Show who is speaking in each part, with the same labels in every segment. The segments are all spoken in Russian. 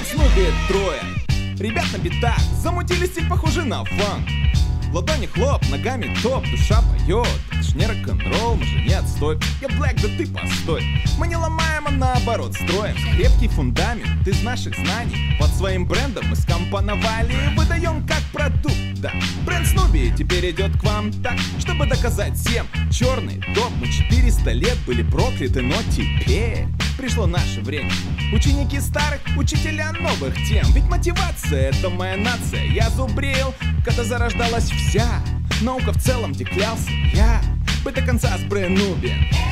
Speaker 1: Бренд Снуби трое. Ребят на битах замутили стиль, похожий на фанк. В ладони хлоп, ногами топ, душа поет. Это ж не рок-н-ролл, мы же не отстой. Я блэк, да ты постой. Мы не ломаем, а наоборот строим крепкий фундамент из наших знаний. Под своим брендом мы скомпоновали и выдаем как продукт, да. Бренд Снуби теперь идет к вам так, чтобы доказать всем: черный топ, мы 400 лет были прокляты, но теперь пришло наше время. Ученики старых, учителя новых тем. Ведь мотивация — это моя нация. Я зубрил, когда зарождалась вся наука в целом, где клялся я быть до конца с Бренд Снуби.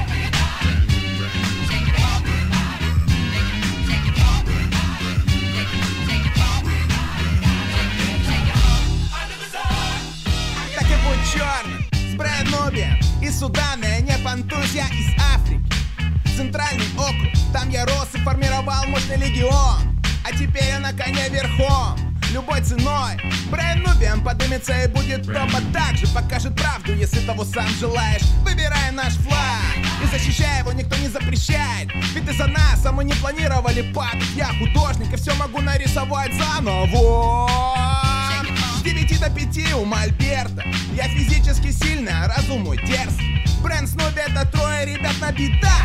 Speaker 1: Так и будь черным с Бренд Снуби. Из Судана я не фантусь, я из Африки. Центральный округ, там я рос и формировал мощный легион. А теперь я на коне верхом, любой ценой. Бренд Снуби поднимется и будет топ, а также покажет правду, если того сам желаешь. Выбирай наш флаг и защищай его, никто не запрещает. Ведь из-за нас, а мы не планировали падать. Я художник и все могу нарисовать заново. С 9 до 5 у Мольберта. Я физически сильный, а разум мой дерзкий. Бренд Снуби — это трое ребят на битах.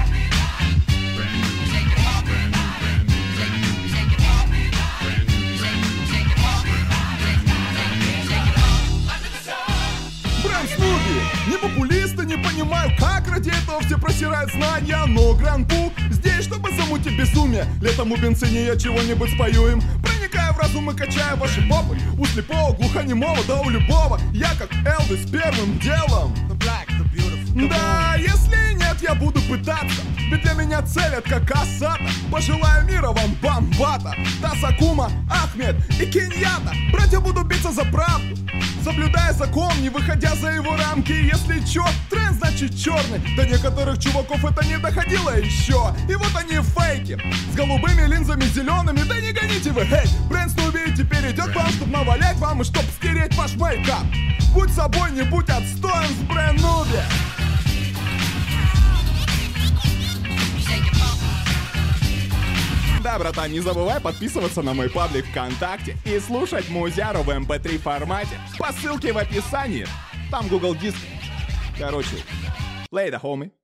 Speaker 1: Бренд Снуби! Не популисты, не понимаю, как ради этого все просирают знания. Но Гран-Пу здесь, чтобы замутить безумие. Летом у бенцине я чего-нибудь спою им. Проникаю в разум и качаю ваши попы. У слепого, глухонемого, да у любого. Я как Элвис первым делом. Да, если нет, я буду пытаться. Ведь для меня цель — это как Асата. Пожелаю мира вам, Бамбата, Тасакума, Ахмед и Кеньята. Братья, буду биться за правду, соблюдая закон, не выходя за его рамки. Если чё, тренд значит черный. До некоторых чуваков это не доходило еще. И вот они фейки, с голубыми линзами зелеными. Да не гоните вы, эй! Бренд Снуби теперь идет к вам, чтоб навалять вам и чтоб стереть ваш мейкап. Будь собой, не будь отстоем с Бренд Снуби. Да, братан, не забывай подписываться на мой паблик ВКонтакте и слушать Музяру в MP3 формате по ссылке в описании. Там Google Диск. Короче, later, homie.